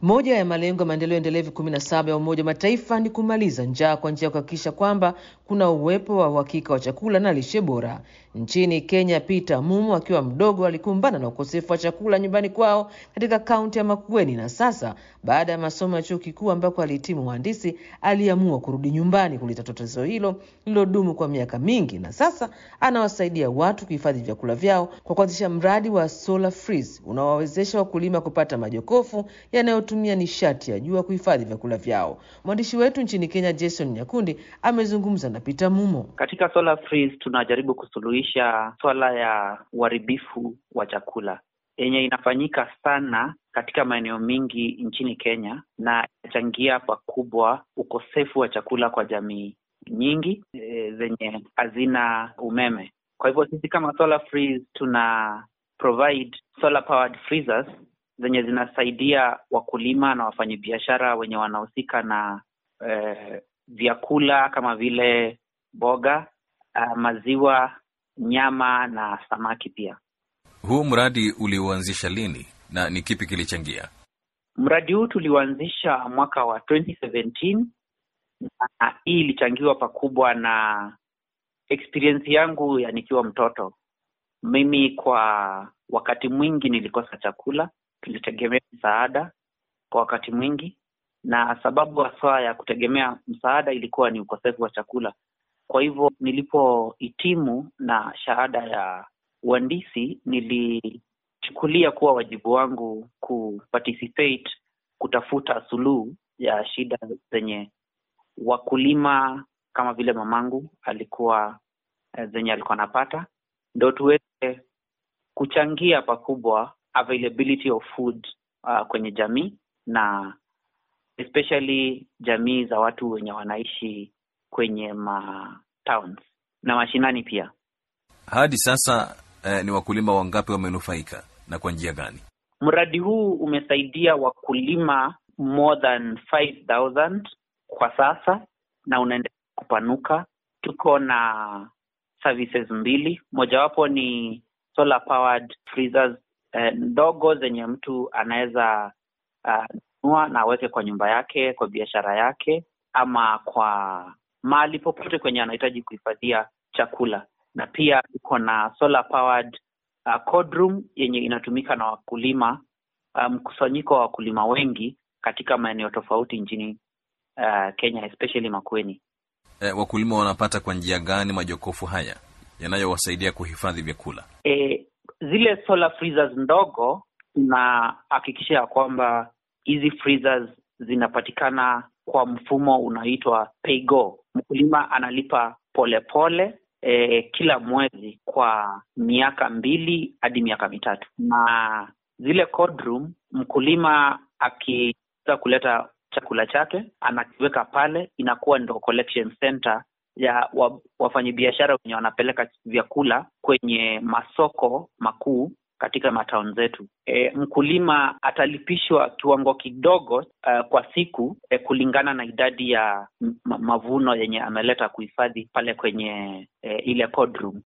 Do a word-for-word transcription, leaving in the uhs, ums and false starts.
Moja ya malengo ya maendeleo endelevu kumi na saba ya Umoja wa Mataifa ni kumaliza njaa kwa njia ya kuhakikisha kwamba kuna uwepo wa uhakika wa chakula na lishe bora. Nchini Kenya, Peter Mumu akiwa mdogo alikumbana na ukosefu wa chakula nyumbani kwao katika kaunti ya Makueni, na sasa baada ya masomo ya chuo kikuu ambako alihitimu uhandisi, aliamua kurudi nyumbani kulitatua tatizo hilo lilodumu kwa miaka mingi, na sasa anawasaidia watu kuhifadhi vyakula vyao kwa kuanzisha mradi wa Solar Freeze unaowawezesha wakulima kupata majokofu yanayotumia nishati ya jua kuhifadhi vyakula vyao. Mwandishi wetu nchini Kenya Jason Nyakundi amezungumza na Peter Mumo. Katika Solar Freeze tunajaribu kusuluhisha swala ya uharibifu wa chakula yenye inafanyika sana katika maeneo mingi nchini Kenya na inachangia pakubwa ukosefu wa chakula kwa jamii nyingi e, zenye hazina umeme. Kwa hivyo sisi kama Solar Freeze tuna provide solar powered freezers zenye zinasaidia wakulima na wafanyabiashara wenye wanahusika na eh, vyakula kama vile boga, uh, maziwa, nyama na samaki pia. Huu mradi uliuanzisha lini na ni kipi kilichangia? Mradi huu tuliuanzisha mwaka wa twenty seventeen na hii ilichangiwa pakubwa na experience yangu ya nikiwa mtoto. Mimi kwa wakati mwingi nilikosa chakula, tulitegemea msaada kwa wakati mwingi, na sababu haswa ya kutegemea msaada ilikuwa ni ukosefu wa chakula. Kwa hivyo nilipohitimu na shahada ya uhandisi, nilichukulia kuwa wajibu wangu kuparticipate kutafuta suluhu ya shida zenye wakulima kama vile mamangu alikuwa zenye alikuwa napata, ndio tuweze kuchangia pakubwa availability of food uh, kwenye jamii, na especially jamii za watu wenye wanaishi kwenye ma towns na mashinani pia. Hadi sasa eh, ni wakulima wangapi wamenufaika na kwa njia gani? Mradi huu umesaidia wakulima more than five thousand kwa sasa na unaendelea kupanuka. Tuko na services mbili, mojawapo ni solar powered freezers eh, ndogo zenye mtu anaweza nunua uh, na aweke kwa nyumba yake, kwa biashara yake, ama kwa mahali popote kwenye anahitaji kuhifadhia chakula. Na pia tuko na solar powered uh, cold room yenye inatumika na wakulima, mkusanyiko um, wa wakulima wengi katika maeneo tofauti nchini uh, Kenya, especially Makueni. Eh, wakulima wanapata kwa njia gani majokofu haya yanayowasaidia kuhifadhi vyakula? Eh, zile solar freezers ndogo tunahakikisha kwamba hizi freezers zinapatikana kwa mfumo unaitwa pay go. Mkulima analipa pole pole e, kila mwezi kwa miaka mbili hadi miaka mitatu. Na zile cold room, mkulima akiweza kuleta chakula chake anakiweka pale, inakuwa ndo collection center ya wafanyabiashara wenye wanapeleka vyakula kwenye masoko makuu katika matauni zetu. E, mkulima atalipishwa kiwango kidogo uh, kwa siku e, kulingana na idadi ya m- mavuno yenye ameleta kuhifadhi pale kwenye e, ile cold room.